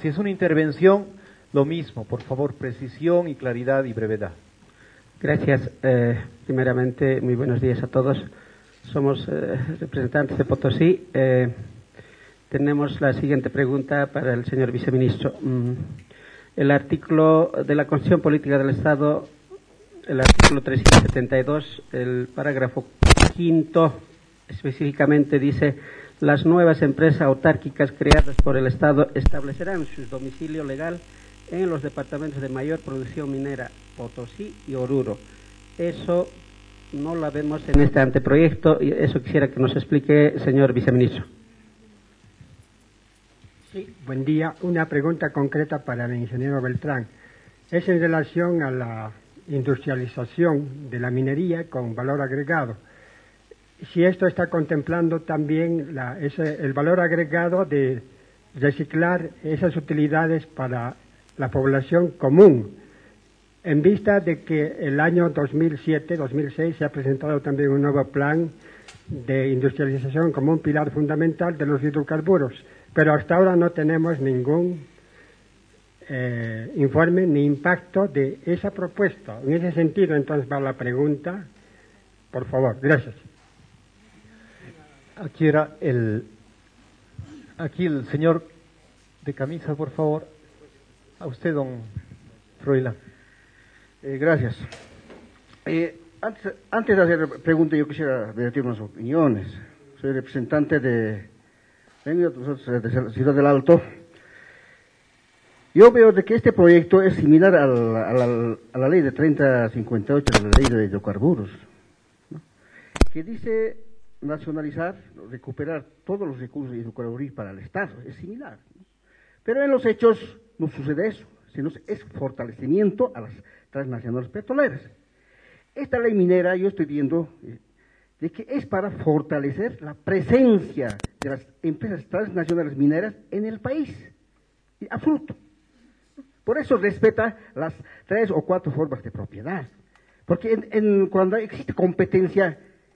Si es una intervención, lo mismo, por favor, precisión y claridad y brevedad. Gracias. Primeramente, muy buenos días a todos. Somos representantes de Potosí. Tenemos la siguiente pregunta para el señor viceministro. El artículo de la Constitución Política del Estado, el artículo 372, el parágrafo quinto, específicamente dice: las nuevas empresas autárquicas creadas por el Estado establecerán su domicilio legal en los departamentos de mayor producción minera, Potosí y Oruro. Eso no la vemos en este anteproyecto y eso quisiera que nos explique, señor viceministro. Sí, buen día. Una pregunta concreta para el ingeniero Beltrán. Es en relación a la industrialización de la minería con valor agregado. Si esto está contemplando también el valor agregado de reciclar esas utilidades para la población común, en vista de que el año 2007-2006 se ha presentado también un nuevo plan de industrialización como un pilar fundamental de los hidrocarburos, pero hasta ahora no tenemos ningún informe ni impacto de esa propuesta. En ese sentido, entonces, va la pregunta, por favor. Gracias. Aquí el señor de camisa, por favor. A usted, don Froilán. Gracias. Antes de hacer la pregunta, yo quisiera debatir unas opiniones. Soy representante de la Ciudad del Alto. Yo veo de que este proyecto es similar a la ley de 3058, de la ley de hidrocarburos, ¿no? Que dice nacionalizar, recuperar todos los recursos hidrocarburíferos para el Estado. Es similar, ¿no? Pero en los hechos no sucede eso, sino es fortalecimiento a las transnacionales petroleras. Esta ley minera, yo estoy viendo de que es para fortalecer la presencia de las empresas transnacionales mineras en el país, absoluto. Por eso respeta las 3 o 4 formas de propiedad, porque cuando existe competencia,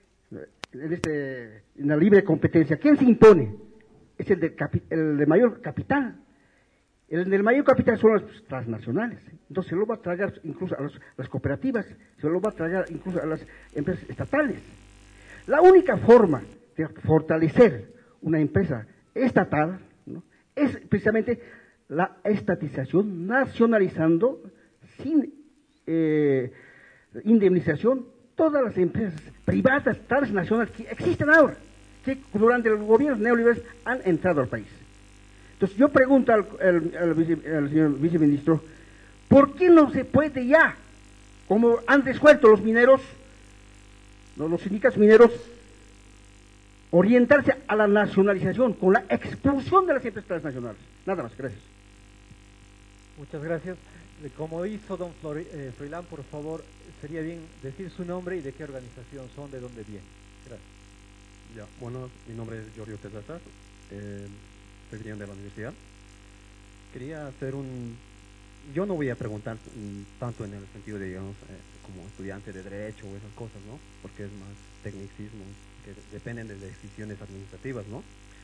en la libre competencia, ¿quién se impone? Es el de mayor capital. El del mayor capital son las transnacionales. Entonces se lo va a tragar incluso a las cooperativas, se lo va a tragar incluso a las empresas estatales. La única forma de fortalecer una empresa estatal, ¿no?, es precisamente la estatización, nacionalizando sin indemnización todas las empresas privadas transnacionales que existen ahora, que durante los gobiernos neoliberales han entrado al país. Entonces yo pregunto al señor viceministro, ¿por qué no se puede ya, como han resuelto los mineros, los sindicatos mineros, orientarse a la nacionalización con la expulsión de las empresas transnacionales? Nada más, gracias. Muchas gracias. Como hizo don Froilán, por favor, sería bien decir su nombre y de qué organización son, de dónde vienen. Gracias. Ya, bueno, mi nombre es Giorgio Tesazar, soy brillante de la universidad. Quería hacer yo no voy a preguntar tanto en el sentido de, digamos, como estudiante de derecho o esas cosas, ¿no? Porque es más tecnicismo, que dependen de decisiones administrativas, ¿no?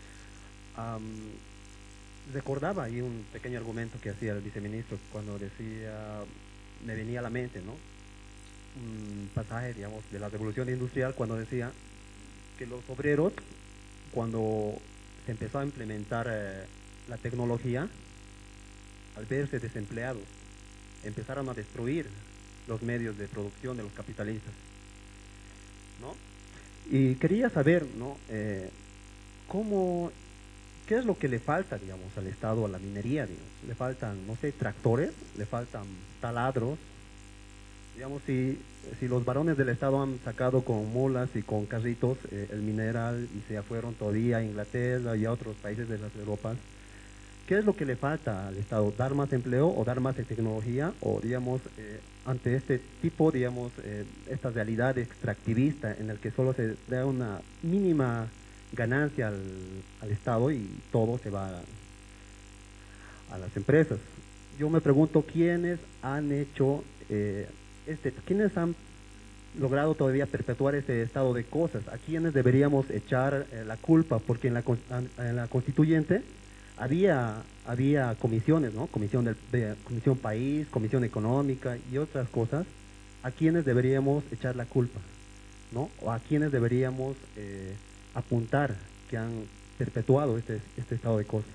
Recordaba ahí un pequeño argumento que hacía el viceministro cuando decía, me venía a la mente, ¿no?, un pasaje, digamos, de la revolución industrial, cuando decía que los obreros, cuando se empezó a implementar la tecnología, al verse desempleados, empezaron a destruir los medios de producción de los capitalistas, ¿no? Y quería saber, ¿no?, ¿qué es lo que le falta, digamos, al Estado, a la minería, digamos? Le faltan, no sé, tractores, le faltan taladros. Digamos, si los varones del Estado han sacado con mulas y con carritos el mineral y se fueron todavía a Inglaterra y a otros países de las Europas, ¿qué es lo que le falta al Estado? ¿Dar más empleo o dar más tecnología? O, digamos, ante este tipo, digamos, esta realidad extractivista en el que solo se da una mínima ganancia al Estado y todo se va a las empresas. Yo me pregunto, ¿quiénes han hecho quiénes han logrado todavía perpetuar este estado de cosas? ¿A quiénes deberíamos echar la culpa? Porque en la constituyente había había comisiones, ¿no? Comisión Comisión País, Comisión Económica y otras cosas, a quienes deberíamos echar la culpa, ¿no? O a quienes deberíamos apuntar que han perpetuado este estado de cosas,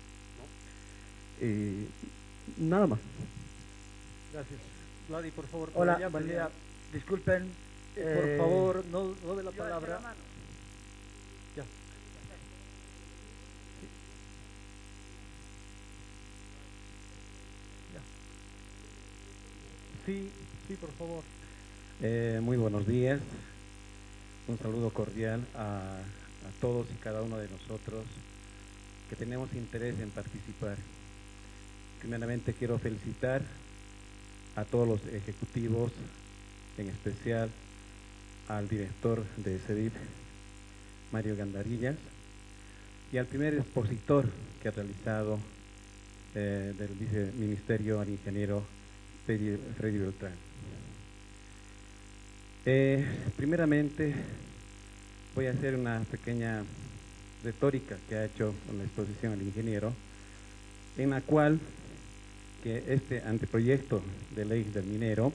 ¿no? Nada más. Gracias. Vladi, por favor. Hola, buen día. Disculpen. Por favor, no de la palabra. Ya. Sí, por favor. Muy buenos días. Un saludo cordial a todos y cada uno de nosotros que tenemos interés en participar. Primeramente quiero felicitar a todos los ejecutivos, en especial al director de CEDIF, Mario Gandarillas, y al primer expositor que ha realizado del viceministerio, al ingeniero Freddy Beltrán. Primeramente voy a hacer una pequeña retórica que ha hecho con la exposición al ingeniero, en la cual que este anteproyecto de ley del minero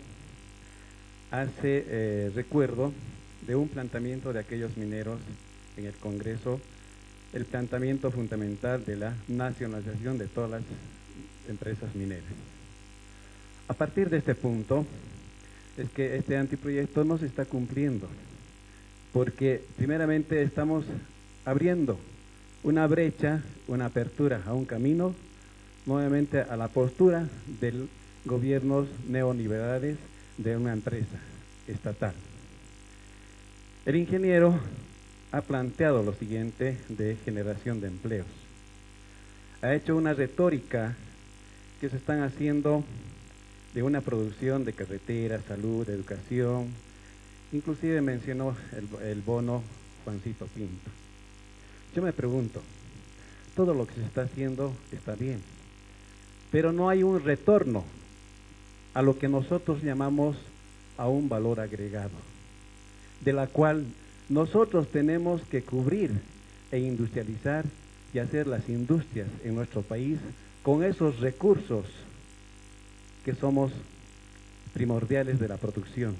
hace recuerdo de un planteamiento de aquellos mineros en el Congreso, el planteamiento fundamental de la nacionalización de todas las empresas mineras. A partir de este punto es que este anteproyecto no se está cumpliendo, porque primeramente estamos abriendo una brecha, una apertura a un camino, nuevamente a la postura de gobiernos neoliberales de una empresa estatal. El ingeniero ha planteado lo siguiente de generación de empleos. Ha hecho una retórica que se están haciendo de una producción de carreteras, salud, educación, inclusive mencionó el bono Juancito Pinto. Yo me pregunto, todo lo que se está haciendo está bien, pero no hay un retorno a lo que nosotros llamamos a un valor agregado, de la cual nosotros tenemos que cubrir e industrializar y hacer las industrias en nuestro país con esos recursos que somos primordiales de la producción.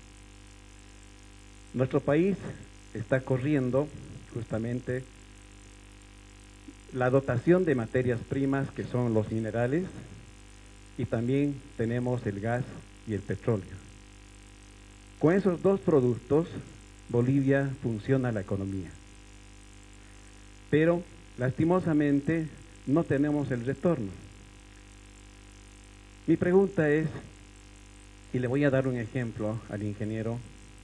Nuestro país está corriendo justamente la dotación de materias primas que son los minerales, y también tenemos el gas y el petróleo. Con esos dos productos Bolivia funciona la economía, pero lastimosamente no tenemos el retorno. Mi pregunta es, y le voy a dar un ejemplo al ingeniero,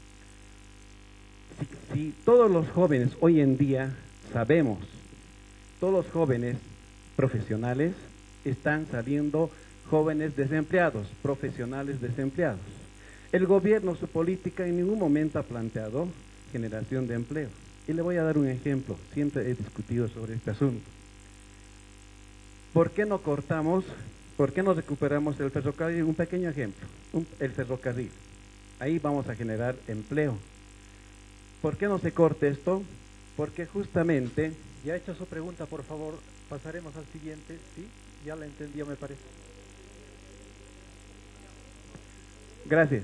si todos los jóvenes hoy en día sabemos, todos los jóvenes profesionales están saliendo jóvenes desempleados, profesionales desempleados. El gobierno, su política en ningún momento ha planteado generación de empleo. Y le voy a dar un ejemplo, siempre he discutido sobre este asunto. ¿Por qué no cortamos, por qué no recuperamos el ferrocarril? Un pequeño ejemplo, el ferrocarril. Ahí vamos a generar empleo. ¿Por qué no se corte esto? Porque justamente... Ya hecho su pregunta, por favor, pasaremos al siguiente. ¿Sí? Ya la entendió, me parece. Gracias.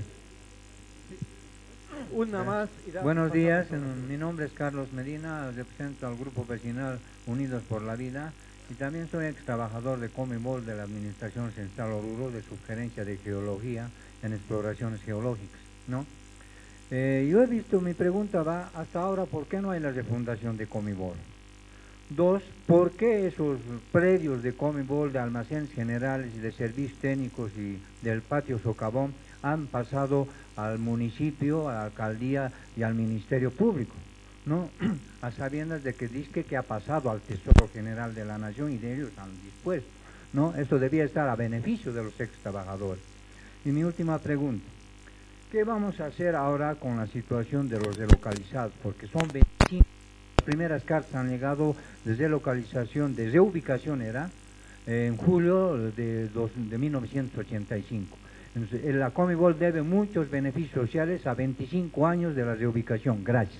Una más. Buenos días, mi nombre es Carlos Medina, represento al Grupo Vecinal Unidos por la Vida y también soy ex trabajador de Comibol de la Administración Central Oruro de Sugerencia de Geología en exploraciones geológicas, ¿no? Yo he visto, mi pregunta va hasta ahora, ¿por qué no hay la refundación de Comibol? Dos, ¿por qué esos predios de Comibol, de almacenes generales y de servicios técnicos y del patio socavón han pasado al municipio, a la alcaldía y al Ministerio Público, ¿no? A sabiendas de que dice que ha pasado al Tesoro General de la Nación y de ellos han dispuesto, ¿no? Esto debía estar a beneficio de los ex trabajadores. Y mi última pregunta, ¿qué vamos a hacer ahora con la situación de los relocalizados? Porque son 25, las primeras cartas han llegado de relocalización, de reubicación era, en julio de 1985. Entonces, la Comibol debe muchos beneficios sociales a 25 años de la reubicación. Gracias.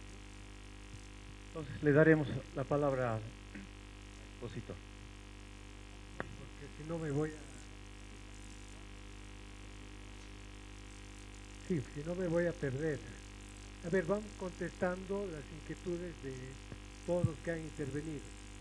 Entonces le daremos la palabra al expositor. si no me voy a perder. A ver, vamos contestando las inquietudes de todos los que han intervenido.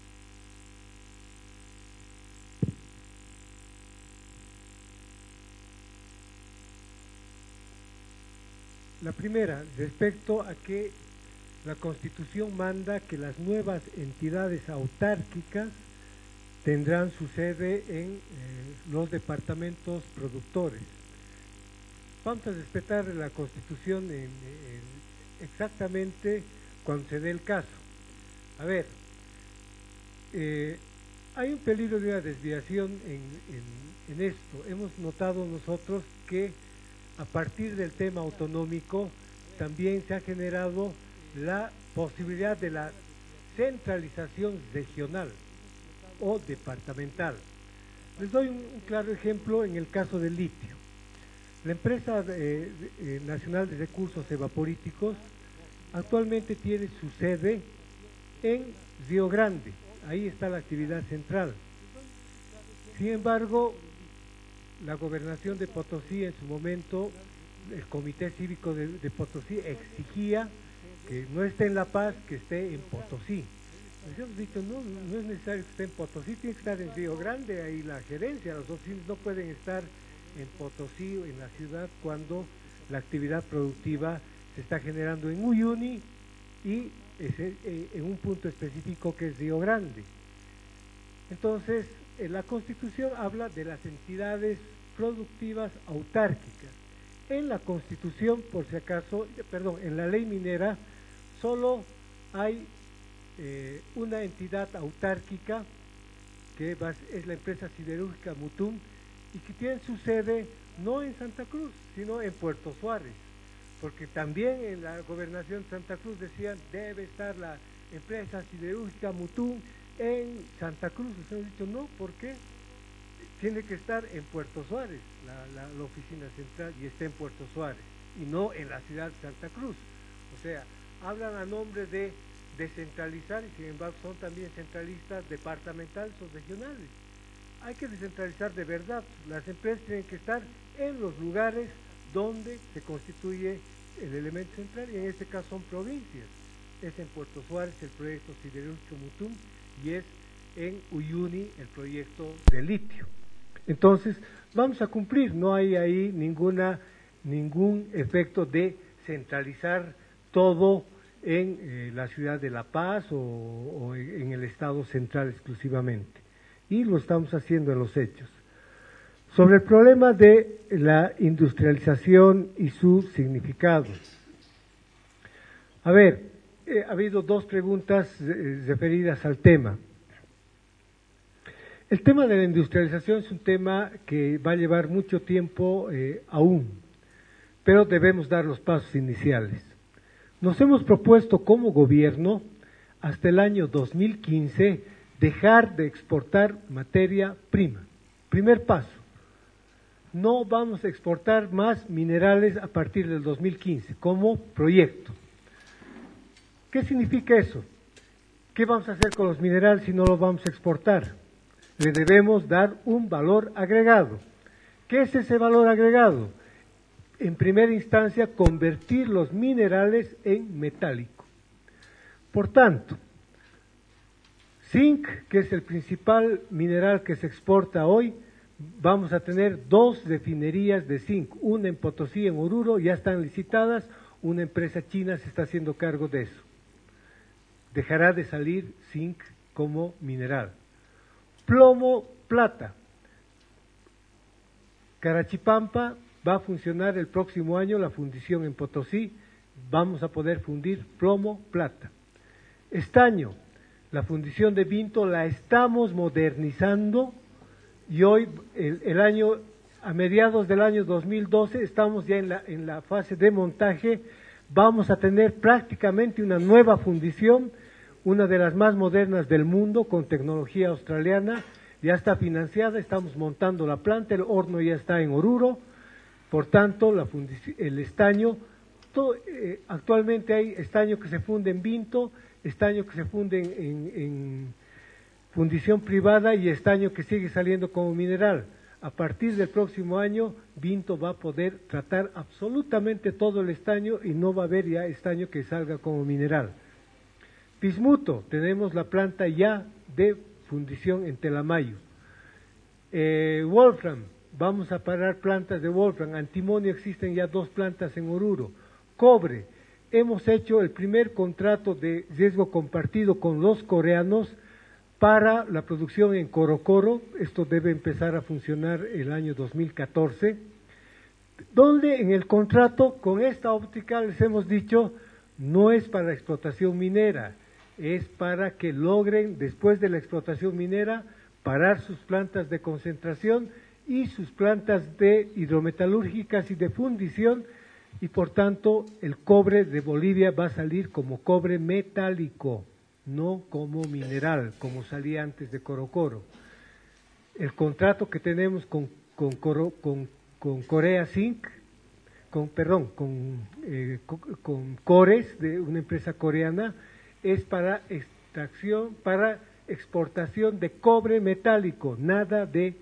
La primera, respecto a que la Constitución manda que las nuevas entidades autárquicas tendrán su sede en los departamentos productores. Vamos a respetar la Constitución exactamente cuando se dé el caso. A ver, hay un peligro de una desviación en esto. Hemos notado nosotros que a partir del tema autonómico también se ha generado la posibilidad de la centralización regional o departamental. Les doy un claro ejemplo en el caso del litio. La empresa nacional de recursos evaporíticos actualmente tiene su sede en Río Grande, ahí está la actividad central. Sin embargo, la gobernación de Potosí en su momento, el Comité Cívico de Potosí exigía que no esté en La Paz, que esté en Potosí. Les hemos dicho, no es necesario que esté en Potosí, tiene que estar en Río Grande, ahí la gerencia, las oficinas no pueden estar en Potosí o en la ciudad cuando la actividad productiva se está generando en Uyuni y en un punto específico que es Río Grande. Entonces, la Constitución habla de las entidades productivas autárquicas. En la Constitución, por si acaso, en la ley minera, solo hay una entidad autárquica que es la empresa siderúrgica Mutum y que tiene su sede no en Santa Cruz, sino en Puerto Suárez, porque también en la gobernación de Santa Cruz decían debe estar la empresa siderúrgica Mutum en Santa Cruz. Se han dicho no, ¿por qué? Tiene que estar en Puerto Suárez, la oficina central, y está en Puerto Suárez, y no en la ciudad de Santa Cruz. O sea, hablan a nombre de descentralizar y sin embargo son también centralistas departamentales o regionales. Hay que descentralizar de verdad, las empresas tienen que estar en los lugares donde se constituye el elemento central, y en este caso son provincias. Es en Puerto Suárez el proyecto siderúrgico Mutum y es en Uyuni el proyecto de litio. Entonces, vamos a cumplir, no hay ahí ningún efecto de centralizar todo en la ciudad de La Paz o en el estado central exclusivamente. Y lo estamos haciendo en los hechos. Sobre el problema de la industrialización y su significado. A ver, ha habido dos preguntas referidas al tema. El tema de la industrialización es un tema que va a llevar mucho tiempo aún, pero debemos dar los pasos iniciales. Nos hemos propuesto como gobierno hasta el año 2015 dejar de exportar materia prima. Primer paso. No vamos a exportar más minerales a partir del 2015 como proyecto. ¿Qué significa eso? ¿Qué vamos a hacer con los minerales si no los vamos a exportar? Le debemos dar un valor agregado. ¿Qué es ese valor agregado? En primera instancia, convertir los minerales en metálico. Por tanto, zinc, que es el principal mineral que se exporta hoy, vamos a tener 2 refinerías de zinc, una en Potosí, en Oruro, ya están licitadas, una empresa china se está haciendo cargo de eso. Dejará de salir zinc como mineral. Plomo, plata. Carachipampa va a funcionar el próximo año, la fundición en Potosí, vamos a poder fundir plomo, plata. Estaño, la fundición de Vinto la estamos modernizando y hoy, a mediados del año 2012, estamos ya en la fase de montaje, vamos a tener prácticamente una nueva fundición, una de las más modernas del mundo, con tecnología australiana, ya está financiada, estamos montando la planta, el horno ya está en Oruro, por tanto, el estaño, actualmente hay estaño que se funde en Vinto, estaño que se funde en fundición privada y estaño que sigue saliendo como mineral. A partir del próximo año, Vinto va a poder tratar absolutamente todo el estaño y no va a haber ya estaño que salga como mineral. Bismuto, tenemos la planta ya de fundición en Telamayo. Wolfram, vamos a parar plantas de Wolfram. Antimonio, existen ya 2 plantas en Oruro. Cobre, hemos hecho el primer contrato de riesgo compartido con los coreanos para la producción en Corocoro. Esto debe empezar a funcionar el año 2014, donde en el contrato con esta óptica les hemos dicho, no es para explotación minera, es para que logren, después de la explotación minera, parar sus plantas de concentración y sus plantas de hidrometalúrgicas y de fundición, y por tanto el cobre de Bolivia va a salir como cobre metálico, no como mineral, como salía antes de Corocoro. El contrato que tenemos con Korea Zinc, con Cores, de una empresa coreana, es para extracción, para exportación de cobre metálico, nada de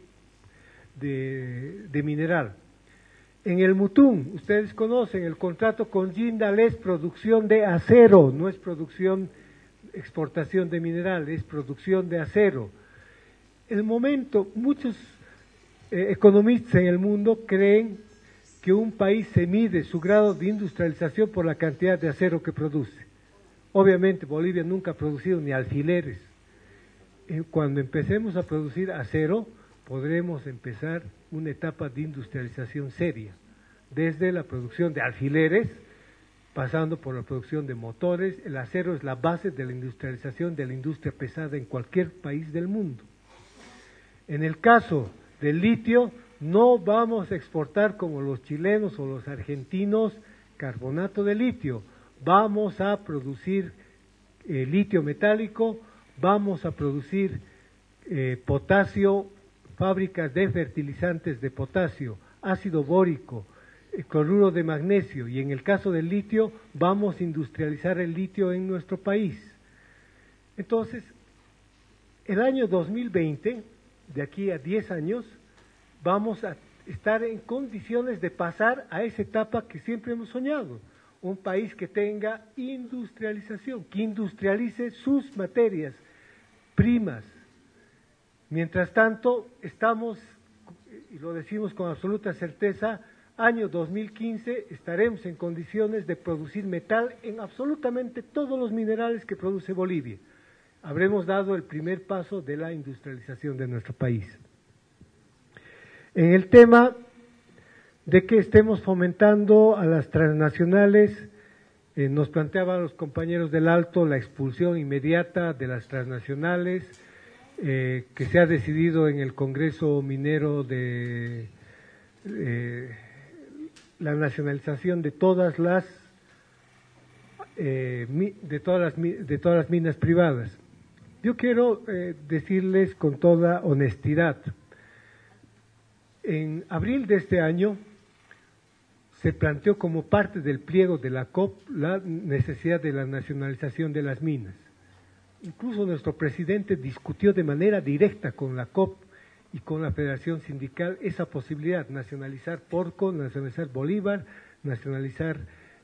mineral. En el Mutún, ustedes conocen, el contrato con Jindal es producción de acero, no es exportación de mineral, es producción de acero. El momento, muchos economistas en el mundo creen que un país se mide su grado de industrialización por la cantidad de acero que produce. Obviamente Bolivia nunca ha producido ni alfileres. Cuando empecemos a producir acero, podremos empezar una etapa de industrialización seria, desde la producción de alfileres, pasando por la producción de motores. El acero es la base de la industrialización de la industria pesada en cualquier país del mundo. En el caso del litio, no vamos a exportar como los chilenos o los argentinos carbonato de litio, vamos a producir litio metálico, vamos a producir potasio, fábricas de fertilizantes de potasio, ácido bórico, cloruro de magnesio, y en el caso del litio vamos a industrializar el litio en nuestro país. Entonces, el año 2020, de aquí a 10 años, vamos a estar en condiciones de pasar a esa etapa que siempre hemos soñado, un país que tenga industrialización, que industrialice sus materias primas. Mientras tanto, estamos, y lo decimos con absoluta certeza, año 2015 estaremos en condiciones de producir metal en absolutamente todos los minerales que produce Bolivia. Habremos dado el primer paso de la industrialización de nuestro país. En el tema de que estemos fomentando a las transnacionales, nos planteaban los compañeros del Alto la expulsión inmediata de las transnacionales, que se ha decidido en el Congreso Minero de la nacionalización de todas las minas privadas. Yo quiero decirles con toda honestidad, en abril de este año se planteó como parte del pliego de la COP la necesidad de la nacionalización de las minas. Incluso nuestro presidente discutió de manera directa con la COP y con la Federación Sindical esa posibilidad, nacionalizar Porco, nacionalizar Bolívar, nacionalizar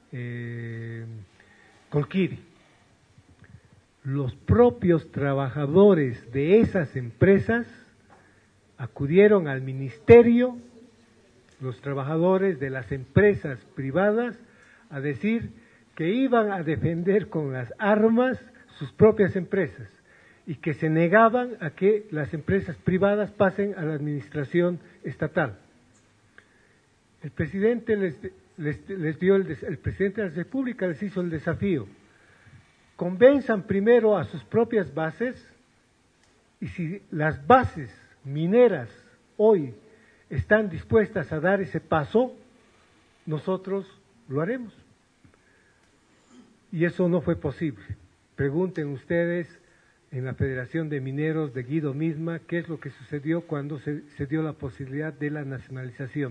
Colquiri. Los propios trabajadores de esas empresas acudieron al ministerio, los trabajadores de las empresas privadas, a decir que iban a defender con las armas sus propias empresas y que se negaban a que las empresas privadas pasen a la administración estatal. El presidente el presidente de la República les hizo el desafío: convenzan primero a sus propias bases, y si las bases mineras hoy están dispuestas a dar ese paso, nosotros lo haremos. Y eso no fue posible. Pregunten ustedes en la Federación de Mineros de Guido misma qué es lo que sucedió cuando se dio la posibilidad de la nacionalización.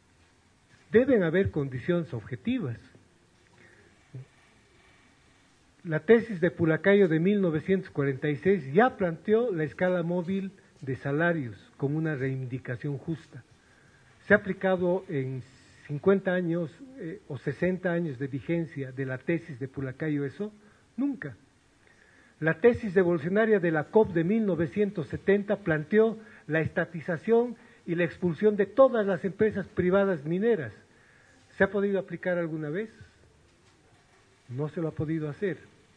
Deben haber condiciones objetivas. La tesis de Pulacayo de 1946 ya planteó la escala móvil de salarios como una reivindicación justa. ¿Se ha aplicado en 50 años o 60 años de vigencia de la tesis de Pulacayo eso? Nunca. La tesis evolucionaria de la COP de 1970 planteó la estatización y la expulsión de todas las empresas privadas mineras. ¿Se ha podido aplicar alguna vez? No se lo ha podido hacer.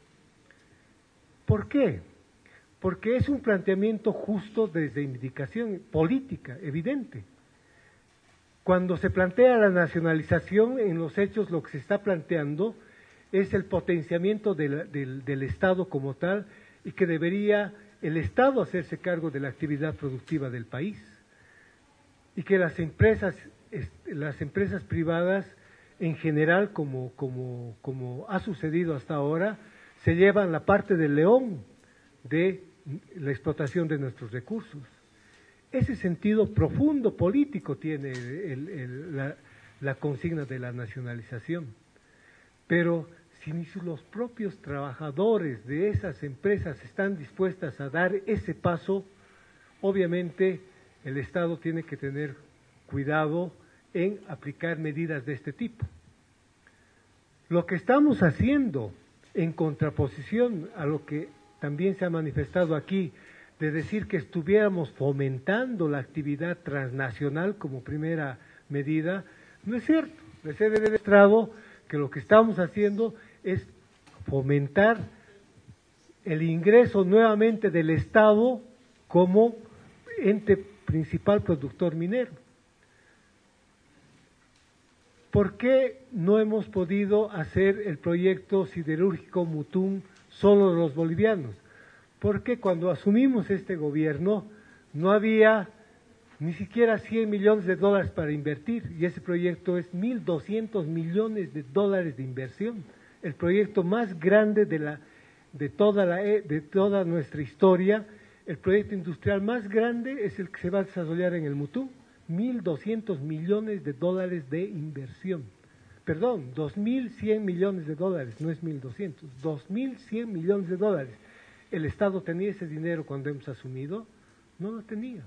¿Por qué? Porque es un planteamiento justo desde indicación política, evidente. Cuando se plantea la nacionalización, en los hechos lo que se está planteando es el potenciamiento del Estado como tal y que debería el Estado hacerse cargo de la actividad productiva del país y que las empresas privadas en general, como ha sucedido hasta ahora, se llevan la parte del león de la explotación de nuestros recursos. Ese sentido profundo político tiene la consigna de la nacionalización. Pero si ni los propios trabajadores de esas empresas están dispuestas a dar ese paso, obviamente el Estado tiene que tener cuidado en aplicar medidas de este tipo. Lo que estamos haciendo en contraposición a lo que también se ha manifestado aquí, de decir que estuviéramos fomentando la actividad transnacional como primera medida, no es cierto. Les he demostrado que lo que estamos haciendo es fomentar el ingreso nuevamente del Estado como ente principal productor minero. ¿Por qué no hemos podido hacer el proyecto siderúrgico Mutún solo los bolivianos? Porque cuando asumimos este gobierno no había ni siquiera 100 millones de dólares para invertir, y ese proyecto es 1.200 millones de dólares de inversión, el proyecto más grande de toda nuestra historia. El proyecto industrial más grande es el que se va a desarrollar en el Mutún, 1.200 millones de dólares de inversión. Perdón, 2.100 millones de dólares, no es 1.200, 2.100 millones de dólares. ¿El Estado tenía ese dinero cuando hemos asumido? No lo tenía.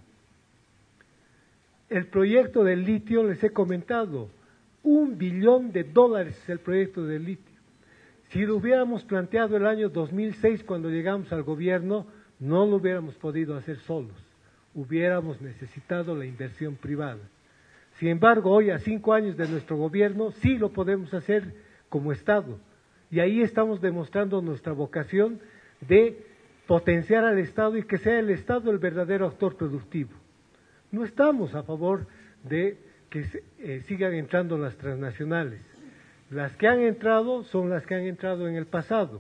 El proyecto del litio, les he comentado, $1 billón es el proyecto del litio. Si lo hubiéramos planteado el año 2006 cuando llegamos al gobierno, no lo hubiéramos podido hacer solos, hubiéramos necesitado la inversión privada. Sin embargo, hoy a 5 años de nuestro gobierno, sí lo podemos hacer como Estado, y ahí estamos demostrando nuestra vocación de potenciar al Estado y que sea el Estado el verdadero actor productivo. No estamos a favor de que sigan entrando las transnacionales. Las que han entrado son las que han entrado en el pasado.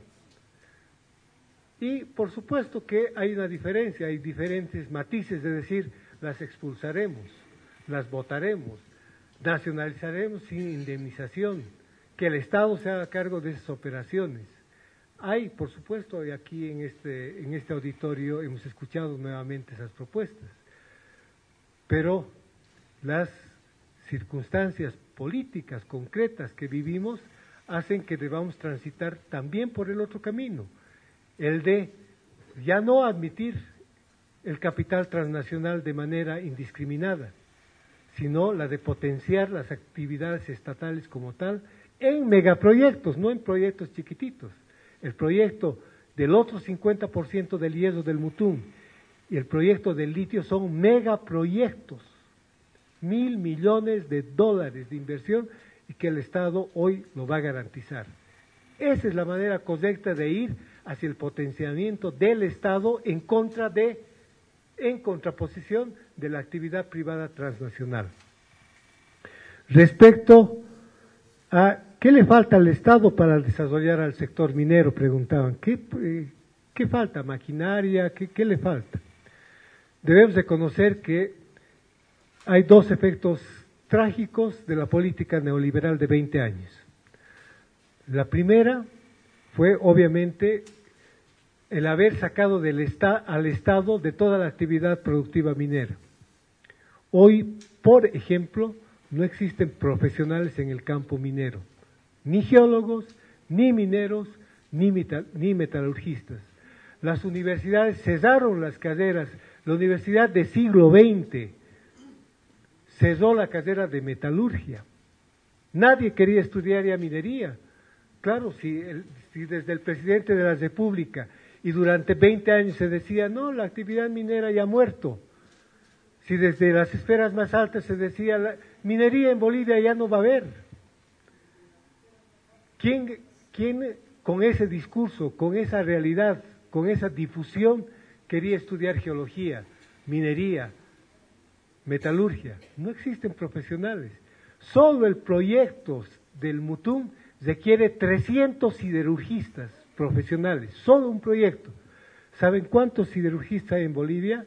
Y por supuesto que hay una diferencia, hay diferentes matices, de decir, las expulsaremos, las votaremos, nacionalizaremos sin indemnización, que el Estado se haga cargo de esas operaciones. Hay, por supuesto, y aquí en este auditorio hemos escuchado nuevamente esas propuestas, pero las circunstancias políticas concretas que vivimos hacen que debamos transitar también por el otro camino, el de ya no admitir el capital transnacional de manera indiscriminada, sino la de potenciar las actividades estatales como tal en megaproyectos, no en proyectos chiquititos. El proyecto del otro 50% del hierro del Mutún y el proyecto del litio son megaproyectos, $1.000 millones de inversión, y que el Estado hoy lo va a garantizar. Esa es la manera correcta de ir hacia el potenciamiento del Estado en contraposición de la actividad privada transnacional. Respecto a ¿qué le falta al Estado para desarrollar al sector minero? Preguntaban. ¿Qué falta? ¿Maquinaria? ¿Qué le falta? Debemos reconocer que hay dos efectos trágicos de la política neoliberal de 20 años. La primera fue, obviamente, el haber sacado al Estado de toda la actividad productiva minera. Hoy, por ejemplo, no existen profesionales en el campo minero, ni geólogos, ni mineros, ni metalurgistas. Las universidades cesaron las carreras. La universidad del siglo XX cerró la carrera de metalurgia. Nadie quería estudiar ya minería. Claro, si desde el presidente de la República y durante 20 años se decía, no, la actividad minera ya ha muerto. Si desde las esferas más altas se decía, la minería en Bolivia ya no va a haber. ¿Quién con ese discurso, con esa realidad, con esa difusión, quería estudiar geología, minería, metalurgia? No existen profesionales. Solo el proyecto del Mutum requiere 300 siderurgistas profesionales, solo un proyecto. ¿Saben cuántos siderurgistas hay en Bolivia?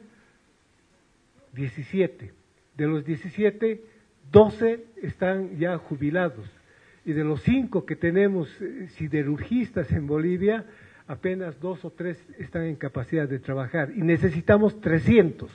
17. De los 17, 12 están ya jubilados. Y de los 5 que tenemos siderurgistas en Bolivia, apenas 2 o 3 están en capacidad de trabajar. Y necesitamos 300.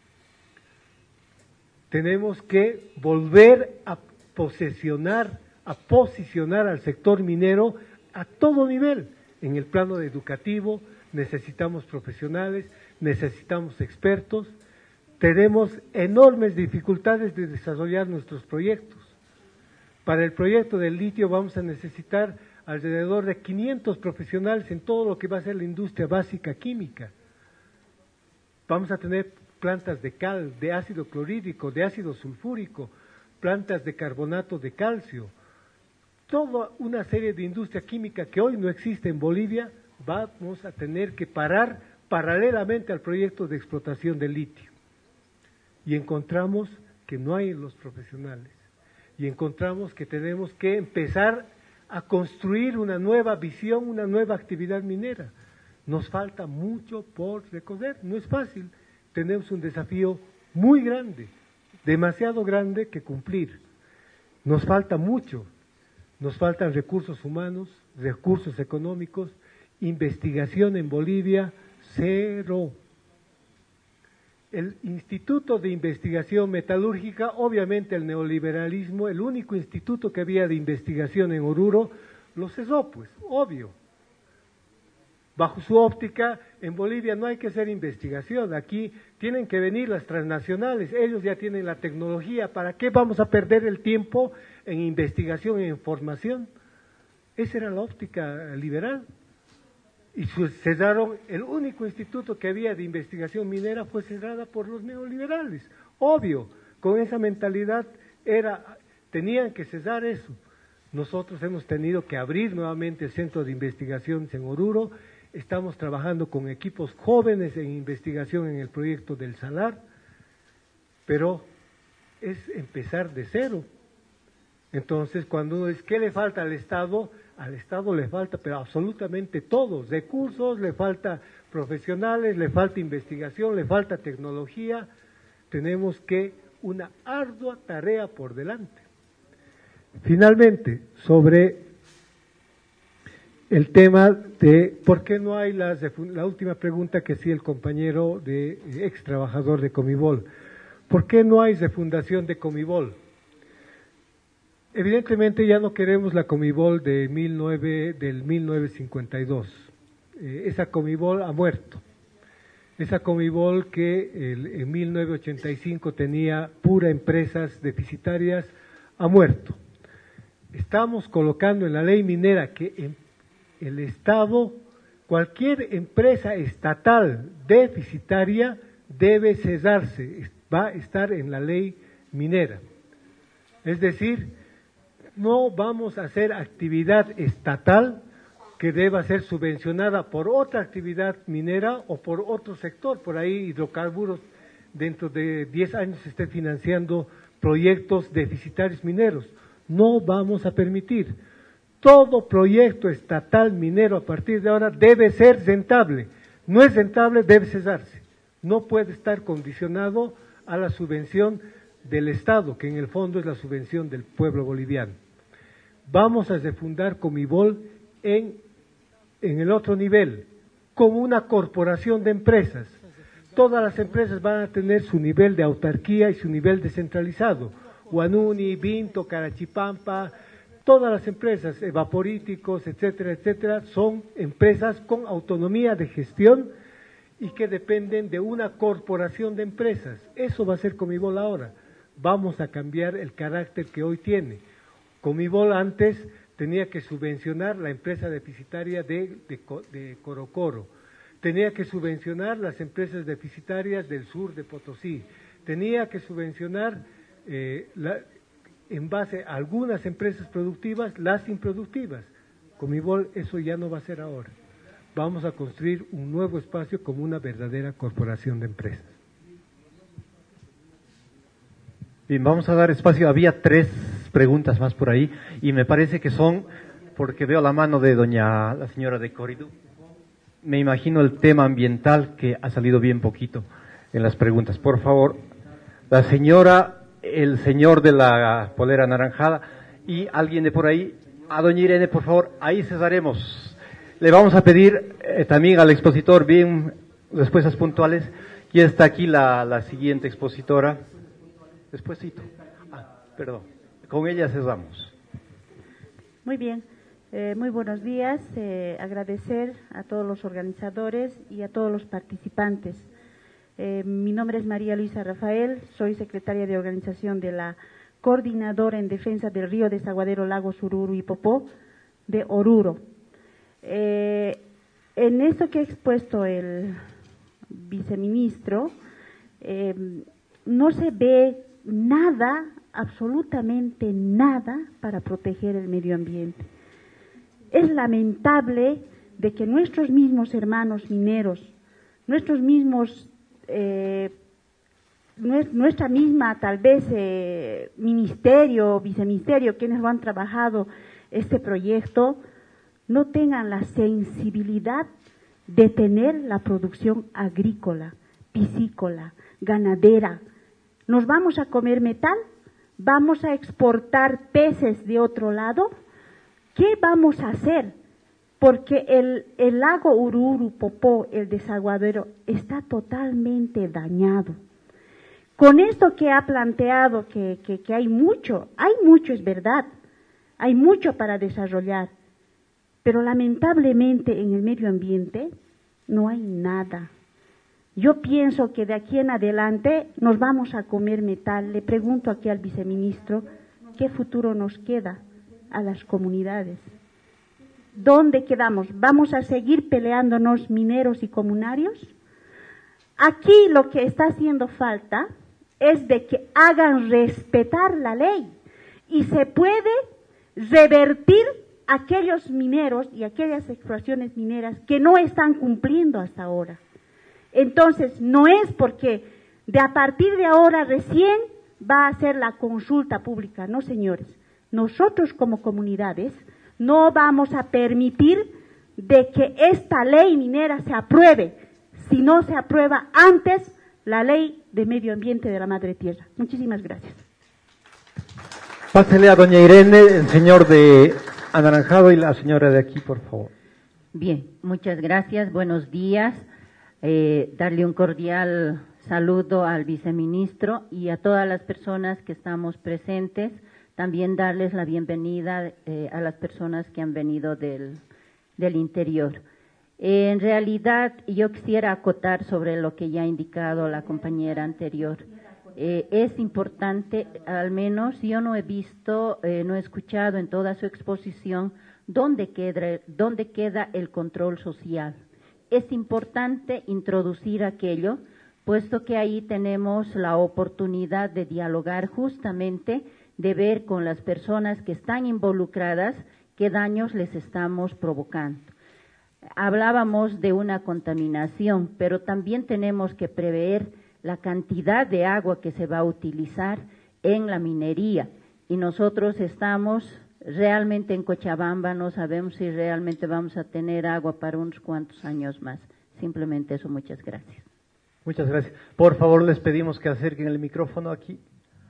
Tenemos que volver a posicionar al sector minero a todo nivel. En el plano educativo necesitamos profesionales, necesitamos expertos. Tenemos enormes dificultades de desarrollar nuestros proyectos. Para el proyecto del litio vamos a necesitar alrededor de 500 profesionales en todo lo que va a ser la industria básica química. Vamos a tener plantas de cal, de ácido clorhídrico, de ácido sulfúrico, plantas de carbonato de calcio. Toda una serie de industria química que hoy no existe en Bolivia, vamos a tener que parar paralelamente al proyecto de explotación del litio. Y encontramos que no hay los profesionales. Y encontramos que tenemos que empezar a construir una nueva visión, una nueva actividad minera. Nos falta mucho por recorrer, no es fácil. Tenemos un desafío muy grande, demasiado grande que cumplir. Nos falta mucho. Nos faltan recursos humanos, recursos económicos, investigación en Bolivia, cero. El Instituto de Investigación Metalúrgica, obviamente el neoliberalismo, el único instituto que había de investigación en Oruro, lo cerró, pues, obvio. Bajo su óptica, en Bolivia no hay que hacer investigación, aquí tienen que venir las transnacionales, ellos ya tienen la tecnología, ¿para qué vamos a perder el tiempo en investigación y en formación? Esa era la óptica liberal. Y cerraron, el único instituto que había de investigación minera fue cerrada por los neoliberales. Obvio, con esa mentalidad tenían que cesar eso. Nosotros hemos tenido que abrir nuevamente el centro de investigación en Oruro, estamos trabajando con equipos jóvenes en investigación en el proyecto del Salar, pero es empezar de cero. Entonces, cuando uno dice, ¿qué le falta al Estado le falta, pero absolutamente todo, recursos, le falta profesionales, le falta investigación, le falta tecnología. Tenemos que una ardua tarea por delante. Finalmente, sobre el tema de por qué no hay la última pregunta que hacía el compañero ex trabajador de Comibol, ¿por qué no hay refundación de Comibol? Evidentemente ya no queremos la Comibol del 1952. Esa Comibol ha muerto. Esa Comibol que en 1985 tenía pura empresas deficitarias, ha muerto. Estamos colocando en la ley minera que el Estado, cualquier empresa estatal deficitaria debe cesarse, va a estar en la ley minera. Es decir, no vamos a hacer actividad estatal que deba ser subvencionada por otra actividad minera o por otro sector. Por ahí hidrocarburos dentro de 10 años esté financiando proyectos deficitarios mineros. No vamos a permitir. Todo proyecto estatal minero a partir de ahora debe ser rentable. No es rentable, debe cesarse. No puede estar condicionado a la subvención del Estado, que en el fondo es la subvención del pueblo boliviano. Vamos a refundar Comibol en el otro nivel, como una corporación de empresas. Todas las empresas van a tener su nivel de autarquía y su nivel descentralizado. Huanuni, Vinto, Carachipampa, todas las empresas, evaporíticos, etcétera, etcétera, son empresas con autonomía de gestión y que dependen de una corporación de empresas. Eso va a ser Comibol ahora. Vamos a cambiar el carácter que hoy tiene. Comibol antes tenía que subvencionar la empresa deficitaria de Corocoro, tenía que subvencionar las empresas deficitarias del sur de Potosí, tenía que subvencionar en base a algunas empresas productivas las improductivas. Comibol eso ya no va a ser ahora. Vamos a construir un nuevo espacio como una verdadera corporación de empresas. Bien, vamos a dar espacio. Había 3 preguntas más por ahí y me parece que son, porque veo la mano de la señora de Coridú. Me imagino el tema ambiental que ha salido bien poquito en las preguntas. Por favor, la señora, el señor de la polera anaranjada y alguien de por ahí, a doña Irene, por favor, ahí cesaremos. Le vamos a pedir también al expositor bien respuestas puntuales. Y está aquí la siguiente expositora. Despuésito. Perdón. Con ella cerramos. Muy bien. Muy buenos días. Agradecer a todos los organizadores y a todos los participantes. Mi nombre es María Luisa Rafael. Soy secretaria de organización de la Coordinadora en Defensa del Río Desaguadero Lagos Oruro y Popó de Oruro. En esto que ha expuesto el viceministro, no se ve nada, absolutamente nada, para proteger el medio ambiente. Es lamentable de que nuestros mismos hermanos mineros, nuestros mismos, nuestra misma tal vez ministerio, viceministerio, quienes lo han trabajado este proyecto, no tengan la sensibilidad de tener la producción agrícola, piscícola, ganadera. ¿Nos vamos a comer metal? ¿Vamos a exportar peces de otro lado? ¿Qué vamos a hacer? Porque el lago Ururu, Popó, el desaguadero, está totalmente dañado. Con esto que ha planteado, que hay mucho es verdad, hay mucho para desarrollar, pero lamentablemente en el medio ambiente no hay nada. Yo pienso que de aquí en adelante nos vamos a comer metal. Le pregunto aquí al viceministro, ¿qué futuro nos queda a las comunidades? ¿Dónde quedamos? ¿Vamos a seguir peleándonos mineros y comunarios? Aquí lo que está haciendo falta es de que hagan respetar la ley y se puede revertir aquellos mineros y aquellas exploraciones mineras que no están cumpliendo hasta ahora. Entonces, no es porque a partir de ahora recién va a ser la consulta pública, no señores. Nosotros como comunidades no vamos a permitir de que esta ley minera se apruebe, si no se aprueba antes la ley de medio ambiente de la Madre Tierra. Muchísimas gracias. Pásele a doña Irene, el señor de anaranjado y la señora de aquí, por favor. Bien, muchas gracias, buenos días. Darle un cordial saludo al viceministro y a todas las personas que estamos presentes. También darles la bienvenida a las personas que han venido del interior. En realidad, yo quisiera acotar sobre lo que ya ha indicado la compañera anterior. Es importante, al menos yo no he visto, no he escuchado en toda su exposición dónde queda el control social. Es importante introducir aquello, puesto que ahí tenemos la oportunidad de dialogar justamente, de ver con las personas que están involucradas qué daños les estamos provocando. Hablábamos de una contaminación, pero también tenemos que prever la cantidad de agua que se va a utilizar en la minería. Y nosotros estamos realmente en Cochabamba, no sabemos si realmente vamos a tener agua para unos cuantos años más. Simplemente eso, muchas gracias. Muchas gracias. Por favor, les pedimos que acerquen el micrófono aquí.